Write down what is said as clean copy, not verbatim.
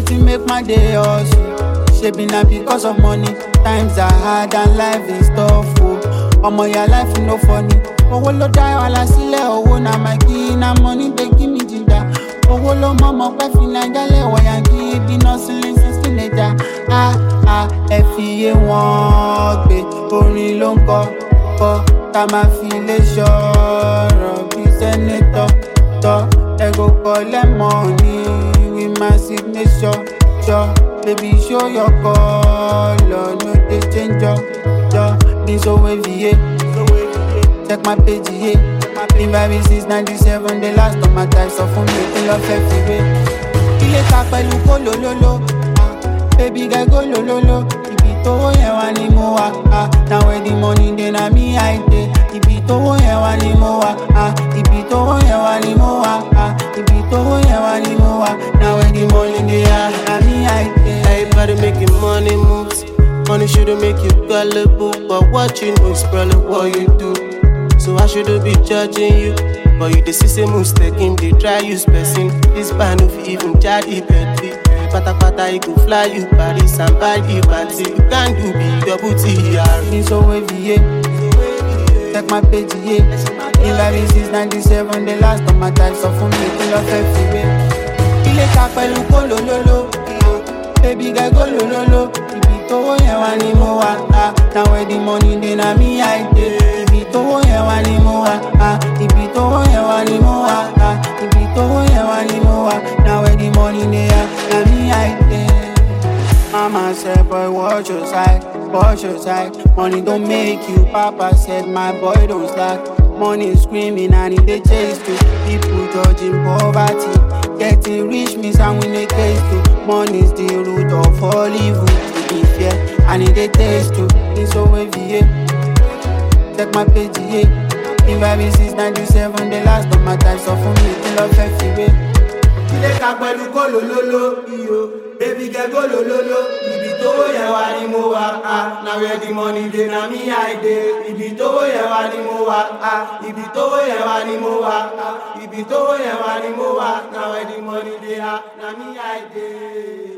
wetin make my day hustle. Shaping na because of money. Times are hard and life is tough. Omo, your life no funny. Owó ló dá wàhálà sílẹ̀, owó na my key, na money dey give me ginger. Owó ló mọ̀mọ́ pẹ́ fi Naija lẹ́wọ̀ yankí, bí nọ́ọ̀sìlì 16 naija. Ẹ fi iye wọn gbé, orin ló ń kọ, ká máa fi lè ṣọ̀rọ̀ bí sẹ́nétọ̀ tọ́. Ẹ go collect money with my signature, sure. Baby, show your color, no dey change your. Been so wavy, yeah. Check my page, yeah. Been vibing since 97, the last of my time, so for me, I love everywhere. Ile ta pẹ̀lú kó lololo, baby girl go lololo. Ibi tówó yẹn wà ni mo wà, now where the money dey na me I dey. Ibi tówó yẹn wà ni mo wà, ibi tówó yẹn wà ni mo wà, ibi tówó yẹn wà ni mo wà, now where the money dey na me I dey. Everybody making money moves. Money shouldn't make you gullible, but what you know is probably what you do. So I shouldn't be judging you, but you the system mistake in the try use person. This band of even child Bentley. Pata you go fly you Paris and buy the party. You can't do big double TR. Been so wavy, yeah. Check my page, yeah. Been vibing since 97, the last of my time, so for me, I love everywhere. Ile ta pẹ̀lú kó lololo, baby girl go lololo. Ibi tówó yẹn wà ni mo wà, now where the money dey na me I dey. Ibi tówó yẹn wà ni mo wà, ibi tówó yẹn wà ni mo wà, ibi tówó yẹn wà ni mo wà, now where the money dey na me I dey. Mama said, boy, watch your side, watch your side. Money don't make you. Papa said, my boy don't slack. Money screaming and it they chase too. People judging poverty. Getting rich means I'm in a case too. Money's the root of all evil. To be fair, and it they taste too. It's so wavy, yeah. Check my page, yeah. Been vibing since 97, the last of my time, so for me, I love everywhere. Ile ta pẹ̀lú kó lololo, iyo. Baby girl go lololo. Ibi tówó yẹn wà ni mo wà, now where the money dey na me I dey. Ibi tówó yẹn wà ni mo wà, ibi tówó yẹn wà ni mo wà, ibi tówó yẹn wà ni mo wà, now where the money dey na me I dey.